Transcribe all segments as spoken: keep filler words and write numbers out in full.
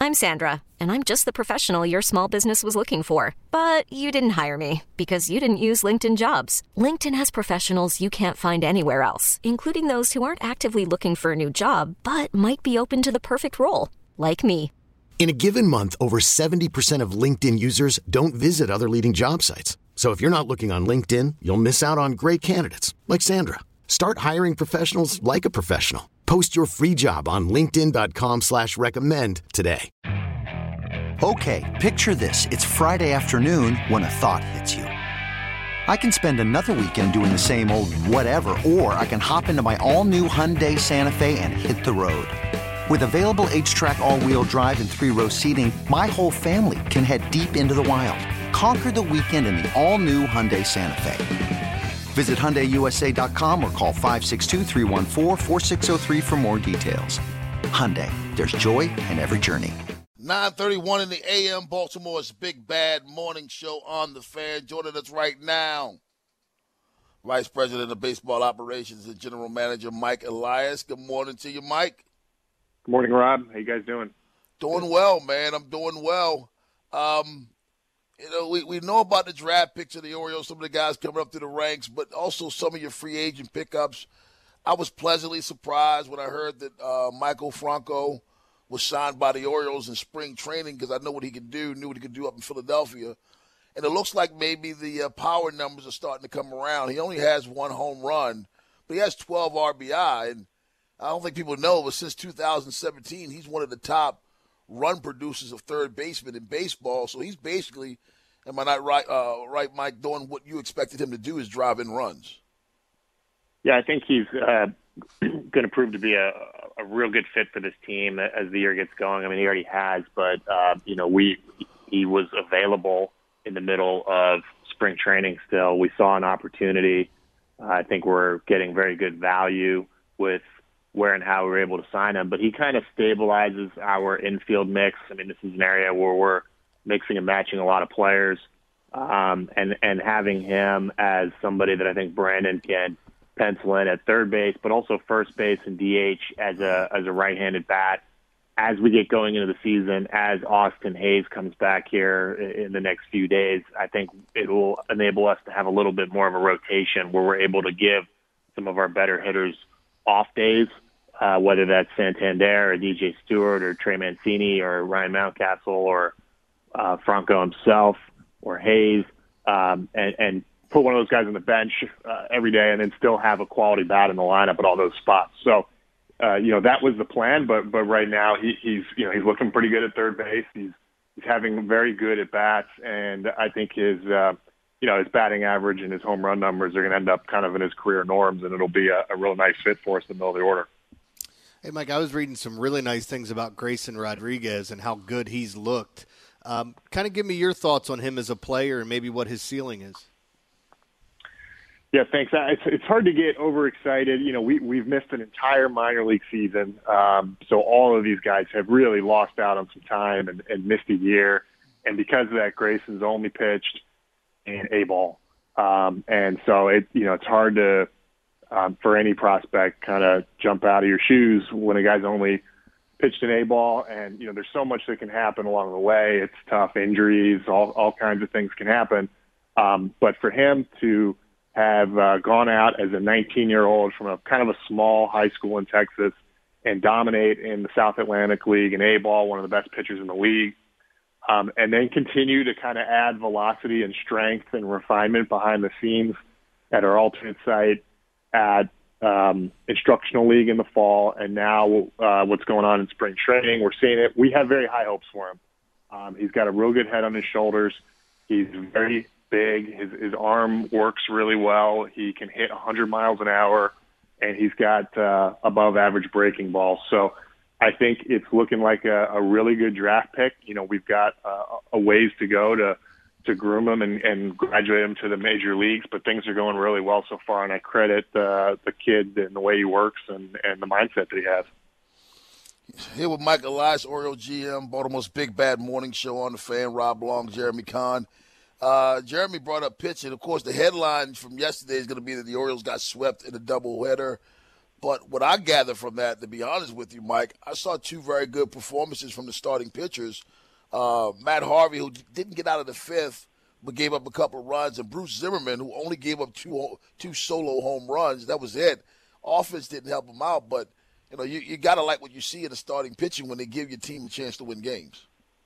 I'm Sandra, and I'm just the professional your small business was looking for. But you didn't hire me because you didn't use LinkedIn Jobs. LinkedIn has professionals you can't find anywhere else, including those who aren't actively looking for a new job, but might be open to the perfect role, like me. In a given month, over seventy percent of LinkedIn users don't visit other leading job sites. So if you're not looking on LinkedIn, you'll miss out on great candidates like Sandra. Start hiring professionals like a professional. Post your free job on linkedin dot com slash recommend today. Okay, picture this. It's Friday afternoon when a thought hits you. I can spend another weekend doing the same old whatever, or I can hop into my all-new Hyundai Santa Fe and hit the road. With available H-Track all-wheel drive and three-row seating, my whole family can head deep into the wild. Conquer the weekend in the all-new Hyundai Santa Fe. Visit Hyundai U S A dot com or call five six two, three one four, four six zero three for more details. Hyundai, there's joy in every journey. nine thirty-one in the A M, Baltimore's Big Bad Morning Show on the Fan. Joining us right now, Vice President of Baseball Operations and General Manager Mike Elias. Good morning to you, Mike. Good morning, Rob. How you guys doing? Doing well, man. I'm doing well. Um, you know, we, we know about the draft picks of the Orioles, some of the guys coming up through the ranks, but also some of your free agent pickups. I was pleasantly surprised when I heard that uh, Michael Franco was signed by the Orioles in spring training because I know what he could do, knew what he could do up in Philadelphia. And it looks like maybe the uh, power numbers are starting to come around. He only has one home run, but he has twelve R B I. And I don't think people know, but since two thousand seventeen, he's one of the top run producers of third baseman in baseball. So he's basically, am I not right, uh, right, Mike, doing what you expected him to do is drive in runs? Yeah, I think he's uh, going to prove to be a, a real good fit for this team as the year gets going. I mean, he already has, but, uh, you know, we he was available in the middle of spring training still. We saw an opportunity. Uh, I think we're getting very good value with where and how we were able to sign him, but he kind of stabilizes our infield mix. I mean, this is an area where we're mixing and matching a lot of players, um, and, and having him as somebody that I think Brandon can pencil in at third base, but also first base and D H as a, as a right-handed bat. As we get going into the season, as Austin Hayes comes back here in the next few days, I think it will enable us to have a little bit more of a rotation where we're able to give some of our better hitters off days, uh, whether that's Santander or D J Stewart or Trey Mancini or Ryan Mountcastle or uh, Franco himself or Hayes, um, and, and put one of those guys on the bench uh, every day and then still have a quality bat in the lineup at all those spots. So, uh, you know, that was the plan, but but right now he, he's, you know, he's looking pretty good at third base. He's he's having very good at bats, and I think his, uh, you know, his batting average and his home run numbers are going to end up kind of in his career norms, and it'll be a, a real nice fit for us in the middle of the order. Hey, Mike, I was reading some really nice things about Grayson Rodriguez and how good he's looked. Um, kind of give me your thoughts on him as a player and maybe what his ceiling is. Yeah, thanks. It's, it's hard to get overexcited. You know, we, we've missed an entire minor league season, um, so all of these guys have really lost out on some time and, and missed a year. And because of that, Grayson's only pitched in A-ball. Um, and so, it you know, it's hard to, um, for any prospect, kind of jump out of your shoes when a guy's only pitched in A-ball. And, you know, there's so much that can happen along the way. It's tough, injuries, all, all kinds of things can happen. Um, but for him to have uh, gone out as a nineteen-year-old from a kind of a small high school in Texas and dominate in the South Atlantic League in A-ball, one of the best pitchers in the league, um, and then continue to kind of add velocity and strength and refinement behind the scenes at our alternate site, at um, instructional league in the fall, and now uh, what's going on in spring training. We're seeing it. We have very high hopes for him. Um, he's got a real good head on his shoulders. He's very big. His, his arm works really well. He can hit one hundred miles an hour, and he's got uh, above average breaking balls. So I think it's looking like a, a really good draft pick. You know, we've got uh, a ways to go to to groom him and, and graduate him to the major leagues, but things are going really well so far, and I credit uh, the kid and the way he works and, and the mindset that he has. Here with Mike Elias, Oriole G M, Baltimore's Big Bad Morning Show on the Fan, Rob Long, Jeremy Kahn. Uh, Jeremy brought up pitching. Of course, the headline from yesterday is going to be that the Orioles got swept in a doubleheader But what I gather from that, to be honest with you, Mike, I saw two very good performances from the starting pitchers. Uh, Matt Harvey, who didn't get out of the fifth, but gave up a couple of runs, and Bruce Zimmerman, who only gave up two two solo home runs. That was it. Offense didn't help him out, but you know you, you got to like what you see in the starting pitching when they give your team a chance to win games.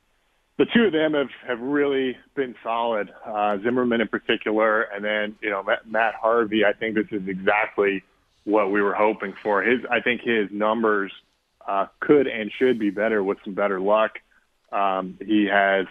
The two of them have, have really been solid, uh, Zimmerman in particular, and then you know Matt, Matt Harvey. I think this is exactly what we were hoping for. His, I think his numbers uh, could and should be better with some better luck. Um, he has,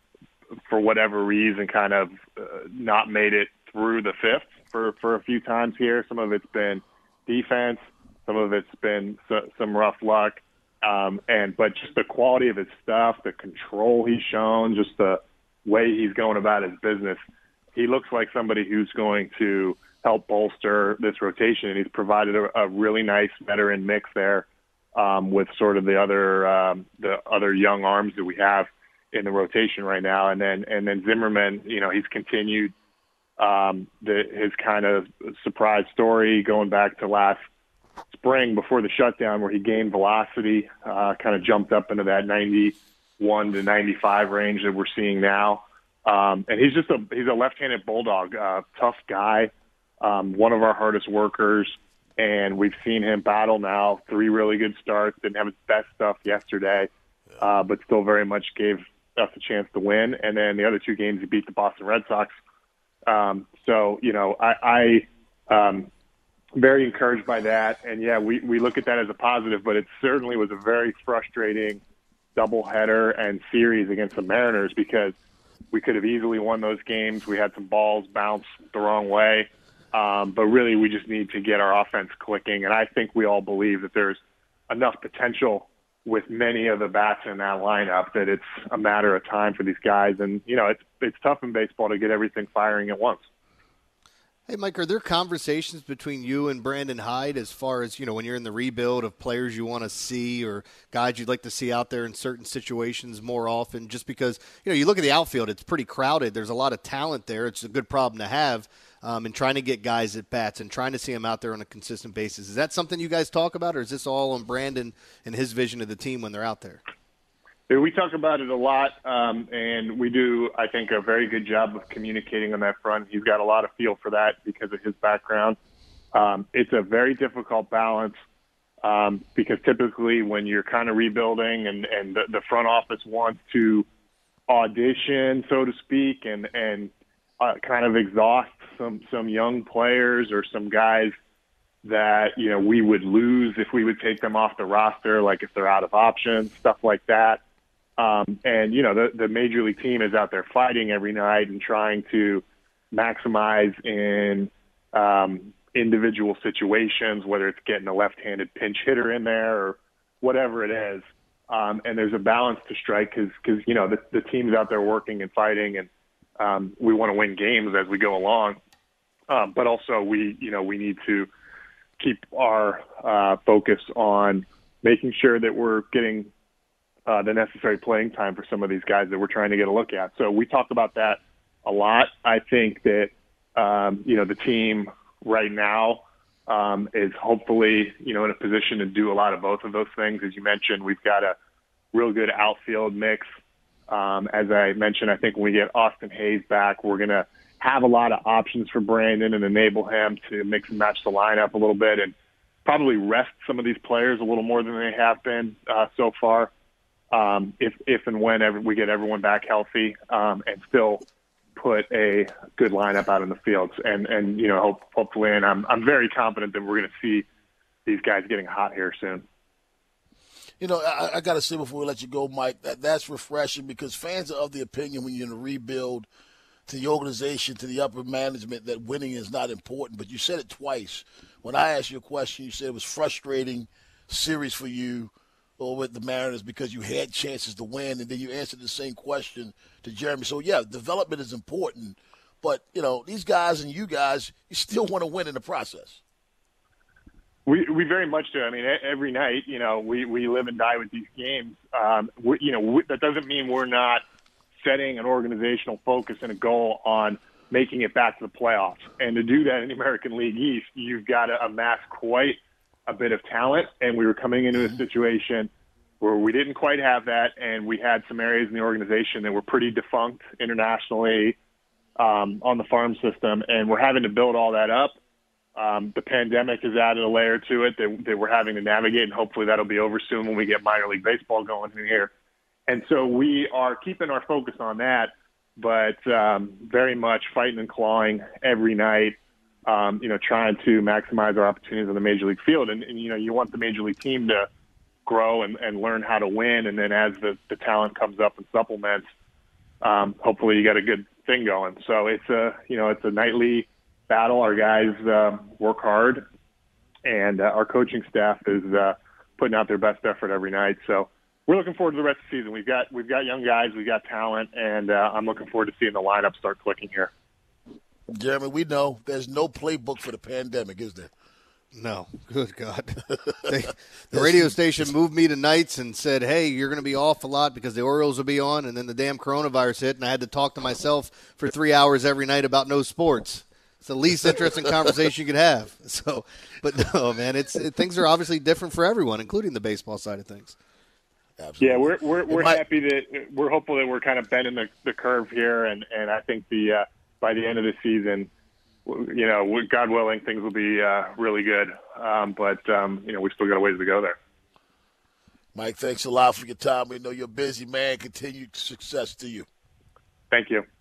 for whatever reason, kind of uh, not made it through the fifth for, for a few times here. Some of it's been defense, some of it's been so, some rough luck. Um, and but just the quality of his stuff, the control he's shown, just the way he's going about his business, he looks like somebody who's going to help bolster this rotation. And he's provided a, a really nice veteran mix there um, with sort of the other um, the other young arms that we have in the rotation right now. And then and then Zimmerman, you know, he's continued um, the, his kind of surprise story going back to last spring before the shutdown, where he gained velocity, uh, kind of jumped up into that ninety-one to ninety-five range that we're seeing now. Um, and he's just a he's a left-handed bulldog, uh, tough guy, um, one of our hardest workers. And we've seen him battle now, three really good starts. Didn't have his best stuff yesterday, uh, but still very much gave us a chance to win. And then the other two games, he beat the Boston Red Sox. Um, so, you know, I, I um, very encouraged by that. And, yeah, we, we look at that as a positive, but it certainly was a very frustrating doubleheader and series against the Mariners because we could have easily won those games. We had some balls bounce the wrong way. Um, but really we just need to get our offense clicking. And I think we all believe that there's enough potential with many of the bats in that lineup that it's a matter of time for these guys. And, you know, it's it's tough in baseball to get everything firing at once. Hey, Mike, are there conversations between you and Brandon Hyde as far as, you know, when you're in the rebuild of players you want to see or guys you'd like to see out there in certain situations more often? Just because, you know, you look at the outfield, it's pretty crowded. There's a lot of talent there. It's a good problem to have. Um, and trying to get guys at bats and trying to see them out there on a consistent basis. Is that something you guys talk about, or is this all on Brandon and his vision of the team when they're out there? We talk about it a lot, um, and we do, I think, a very good job of communicating on that front. He's got a lot of feel for that because of his background. Um, it's a very difficult balance um, because typically when you're kind of rebuilding and, and the, the front office wants to audition, so to speak, and, and uh, kind of exhaust some, some young players or some guys that, you know, we would lose if we would take them off the roster, like if they're out of options, stuff like that. Um, and, you know, the, the major league team is out there fighting every night and trying to maximize in um, individual situations, whether it's getting a left-handed pinch hitter in there or whatever it is. Um, and there's a balance to strike because, you know, the, the team's out there working and fighting, and um, we want to win games as we go along. Um, but also we, you know, we need to keep our uh, focus on making sure that we're getting uh, the necessary playing time for some of these guys that we're trying to get a look at. So we talk about that a lot. I think that, um, you know, the team right now um, is hopefully, you know, in a position to do a lot of both of those things. As you mentioned, we've got a real good outfield mix. Um, as I mentioned, I think when we get Austin Hayes back, we're going to have a lot of options for Brandon and enable him to mix and match the lineup a little bit and probably rest some of these players a little more than they have been uh, so far. Um, if, if and when ever we get everyone back healthy um, and still put a good lineup out in the fields. And, and you know, hope, hopefully, and I'm, I'm very confident that we're going to see these guys getting hot here soon. You know, I, I got to say before we let you go, Mike, that that's refreshing because fans are of the opinion when you're in a rebuild to the organization, to the upper management, that winning is not important. But you said it twice. When I asked you a question, you said it was frustrating series for you or with the Mariners because you had chances to win, and then you answered the same question to Jeremy. So, yeah, development is important. But, you know, these guys and you guys, you still want to win in the process. We we very much do. I mean, every night, you know, we, we live and die with these games. Um, we, you know, we, that doesn't mean we're not setting an organizational focus and a goal on making it back to the playoffs. And to do that in the American League East, you've got to amass quite a bit of talent, and we were coming into a situation where we didn't quite have that, and we had some areas in the organization that were pretty defunct internationally um, on the farm system, and we're having to build all that up. Um, the pandemic has added a layer to it that, that we're having to navigate, and hopefully that'll be over soon when we get minor league baseball going in here. And so we are keeping our focus on that, but um, very much fighting and clawing every night, um, you know, trying to maximize our opportunities on the major league field. And, and you know, you want the major league team to grow and, and learn how to win, and then as the, the talent comes up and supplements, um, hopefully you got a good thing going. So it's a, you know, it's a nightly battle. Our guys uh, work hard, and uh, our coaching staff is uh, putting out their best effort every night. So we're looking forward to the rest of the season. We've got we've got young guys, we've got talent, and uh, I'm looking forward to seeing the lineup start clicking here. Jeremy, we know there's no playbook for the pandemic, is there? No. Good God. They, the radio station moved me to nights and said, hey, you're going to be off a lot because the Orioles will be on, and then the damn coronavirus hit, and I had to talk to myself for three hours every night about no sports. It's the least interesting conversation you could have. So, but no, man, it's it, things are obviously different for everyone, including the baseball side of things. Absolutely. Yeah, we're we're we're might, happy that we're hopeful that we're kind of bending the, the curve here, and, and I think the uh, by the end of the season, you know, God willing, things will be uh, really good. Um, but um, you know, we still got a ways to go there. Mike, thanks a lot for your time. We know you're a busy man. Continued success to you. Thank you.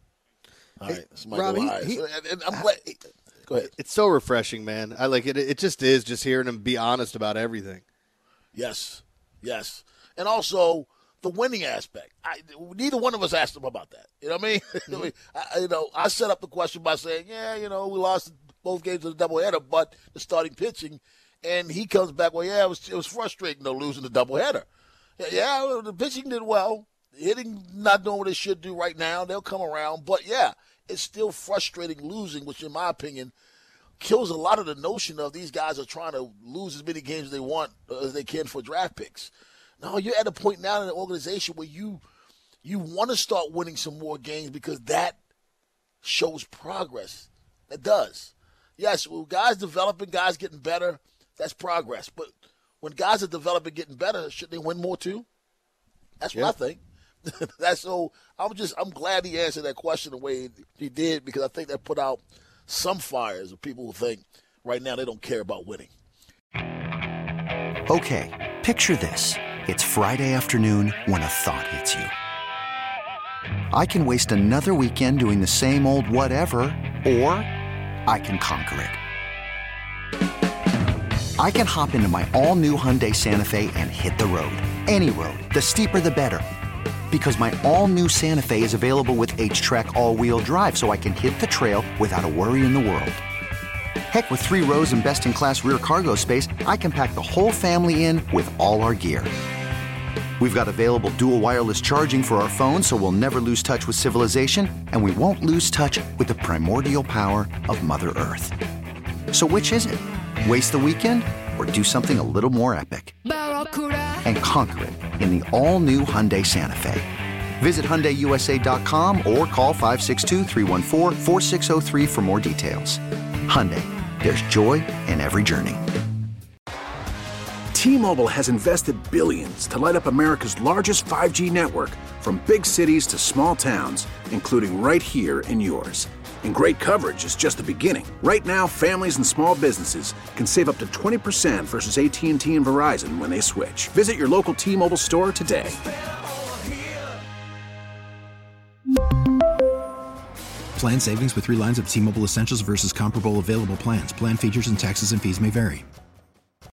All right, hey, Rob, he, he, and, and I'm glad. Go ahead. It's so refreshing, man. I like it. It just is just hearing him be honest about everything. Yes, yes, and also the winning aspect. I, neither one of us asked him about that. You know what I mean? Mm-hmm. I, you know, I set up the question by saying, "Yeah, you know, we lost both games of the doubleheader, but the starting pitching," and he comes back, "Well, yeah, it was it was frustrating though losing the doubleheader. Yeah, yeah, the pitching did well." Hitting not doing what it should do right now. They'll come around. But, yeah, it's still frustrating losing, which, in my opinion, kills a lot of the notion of these guys are trying to lose as many games as they want as they can for draft picks. No, you're at a point now in the organization where you you want to start winning some more games because that shows progress. It does. Yes, well, guys developing, guys getting better, that's progress. But when guys are developing, getting better, should they win more too? That's what yeah. I think. That's so. I'm just. I'm glad he answered that question the way he did because I think that put out some fires of people who think right now they don't care about winning. Okay, picture this: it's Friday afternoon when a thought hits you. I can waste another weekend doing the same old whatever, or I can conquer it. I can hop into my all-new Hyundai Santa Fe and hit the road. Any road. The steeper, the better. Because my all-new Santa Fe is available with H-Track all-wheel drive, so I can hit the trail without a worry in the world. Heck, with three rows and best-in-class rear cargo space, I can pack the whole family in with all our gear. We've got available dual wireless charging for our phones, so we'll never lose touch with civilization, and we won't lose touch with the primordial power of Mother Earth. So which is it? Waste the weekend or do something a little more epic? And conquer it in the all-new Hyundai Santa Fe. Visit Hyundai U S A dot com or call five six two, three one four, four six zero three for more details. Hyundai, there's joy in every journey. T-Mobile has invested billions to light up America's largest five G network, from big cities to small towns, including right here in yours. And great coverage is just the beginning. Right now, families and small businesses can save up to twenty percent versus A T and T and Verizon when they switch. Visit your local T-Mobile store today. Plan savings with three lines of T-Mobile Essentials versus comparable available plans. Plan features and taxes and fees may vary.